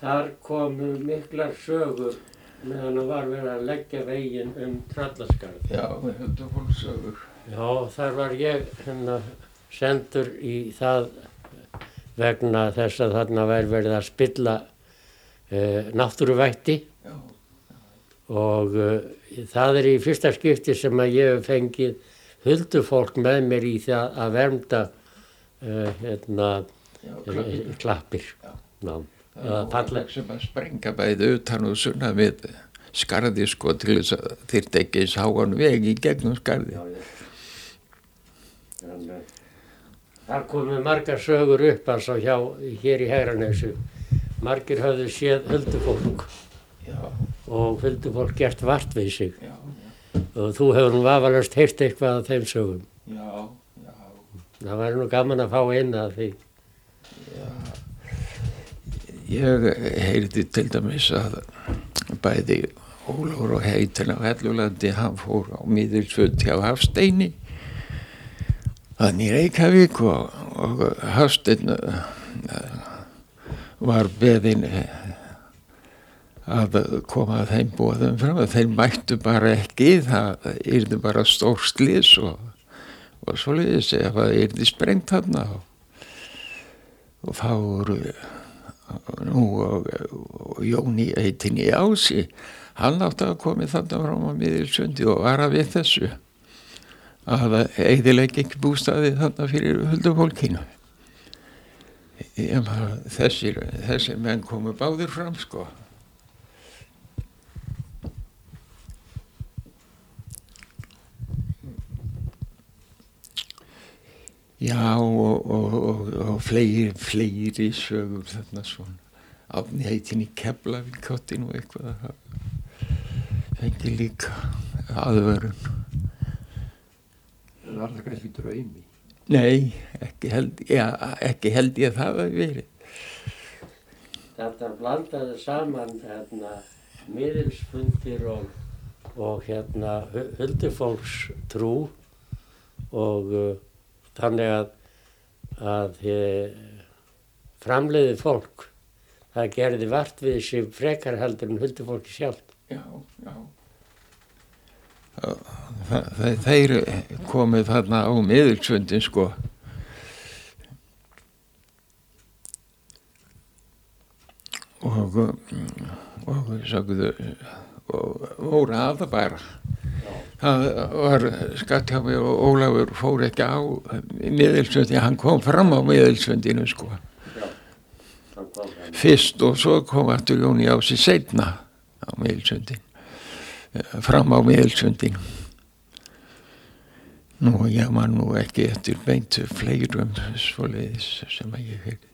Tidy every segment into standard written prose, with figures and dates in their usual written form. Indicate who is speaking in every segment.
Speaker 1: þar komu miklar sögur meðan það var verið að leggja veginn Tröllaskarð.
Speaker 2: Já, við höfum fólk sögur.
Speaker 1: Já, þar var ég sendur í það vegna þess að þarna væri verið að spilla náttúruvætti.
Speaker 2: Já.
Speaker 1: Og það í fyrsta skipti sem að ég hef fengið huldufólk með mér í það að vernda klappir.
Speaker 2: Já. Það var sem að sprenga bæði utan og sunna við skarði sko til þess að þyrfti ekki sáan veg í gegnum skarði.
Speaker 1: Þar komu margar sögur upp altså hér í Hegranesu. Margir höfðu séð huldufólk.
Speaker 2: Já.
Speaker 1: Og huldufólk gert vart við sig.
Speaker 2: Já.
Speaker 1: Og þú hefur nú vafalaust heyrt eitthvað af þeim sögum.
Speaker 2: Já.
Speaker 1: Það væri nú gaman að fá inn að því.
Speaker 2: Já. Ég heyrði til dæmis að bæði Ólafur og Heitin á Hellulandi, hann fór á Miðilsfund hjá Hafsteini þannig í Reykjavík og Hafsteinn var beðinn að koma að þeim boðum fram að þeir mættu bara ekki, það yrði bara stór slys og svoleiðis ef það yrði sprengt þarna og þá voru nú og Jóni Heitin í Ási, hann átti að komið þarna fram á Miðilsundi og vara við þessu að eyðileggja ekki bústaði þarna fyrir huldufólkinu. Þessir menn komu báðir fram sko. Já, og fleiri sögur þarna svona. Árni Heitin í Keflavík átti nú eitthvað að fengi líka aðvörun.
Speaker 3: Var það kannski draumi?
Speaker 2: Nei, ekki held ég það að verið.
Speaker 1: Þetta blandaði saman miðilsfundir og huldufólkstrú og þannig að framleiðið fólk, það gerði vart við sig frekar heldur en huldufólki sjálft.
Speaker 2: Já. Þeir komið þarna á Miðilsfundin sko. Og sagðu, og voru að það bara. Það var skatt hjá mig og Ólafur fór ekki á Miðilsfundi, hann kom fram á Miðilsfundinu sko.
Speaker 1: Já, hann kom fram.
Speaker 2: Fyrst og svo kom aftur Jóni Ási seinna á Miðilsfundin, fram á Miðilsfundin. Nú, ég man nú ekki eftir beintu fleirum svoleiðis sem að ég heyrði.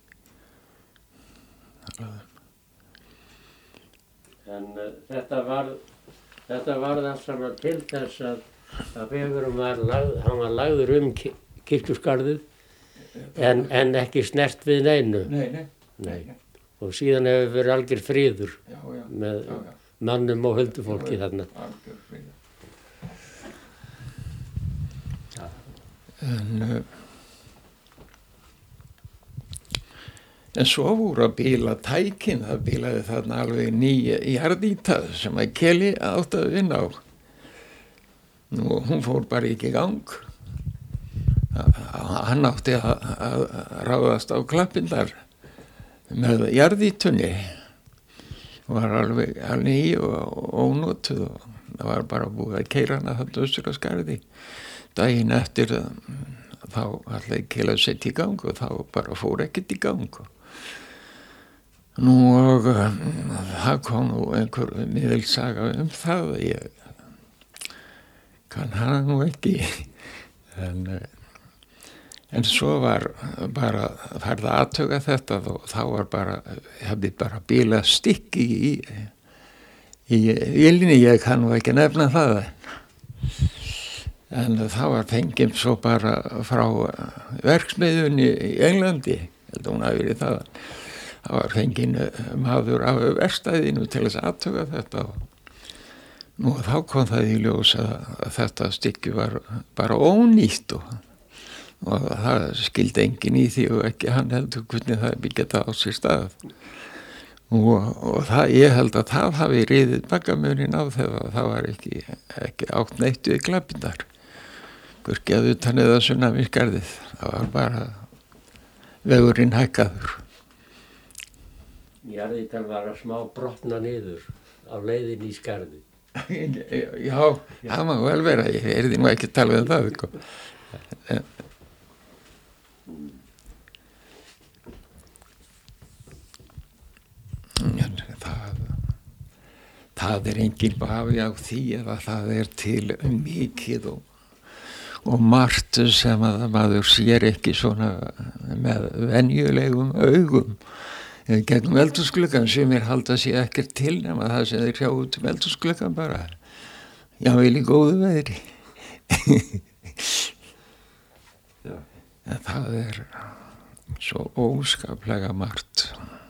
Speaker 1: En þetta var allt saman til þess að vegurinn hann var lagður kirkjuskarðið en ekki snert við neinu.
Speaker 2: Nei.
Speaker 1: Og síðan hefur verið algjör friður með mannum og huldufólki þarna.
Speaker 2: Algjör friður. En svo voru að bíla tækin, það bílaði þarna alveg ný jarðýta sem að Keli átti að vinna á. Nú, hún fór bara ekki í gang. Hann átti að ráðast á klappindar með jarðýtunni. Var alveg ný og ónotuð og það var bara búið að keyra hana þarna austur á Skarði. Daginn eftir þá ætlaði Keli að setja í gang og þá bara fór ekkert í gang. Nú og það kom nú einhver miðilsaga það, ég kann hana nú ekki, en svo var bara farið að athuga þetta og þá var bara, hefði bara bílað stykki í vélinni, ég kann nú ekki nefna það, en það var fengið svo bara frá verksmiðjunni í Englandi, held hún hafi verið það. Það var fenginn maður af verkstæðinu til þess að athuga þetta og nú þá kom það í ljós að þetta stykki var bara ónýtt og það skildi enginn í því og ekki hann heldur hvernig það byggjað það á sér stað og það, ég held að það hafi riðið baggamunin á þegar það var ekki átt neitt við Klappindar, hvorki að utan eða sunnan við skarðið. Það var bara vegurinn hækkaður.
Speaker 1: Jarðítal var að smá brotna niður á leiðin í skarðið.
Speaker 2: Já, það má vel vera, ég heyrði nú ekki tala um það, sko. Það engin vafi á því ef að það til mikið og margt sem að maður sér ekki svona með venjulegum augum gegnum eldhúsgluggann, sem halda sig ekkert til nema það sem þeir sjá út eldhúsgluggann bara. Já, vil í góðu veðri. En það svo óskaplega margt.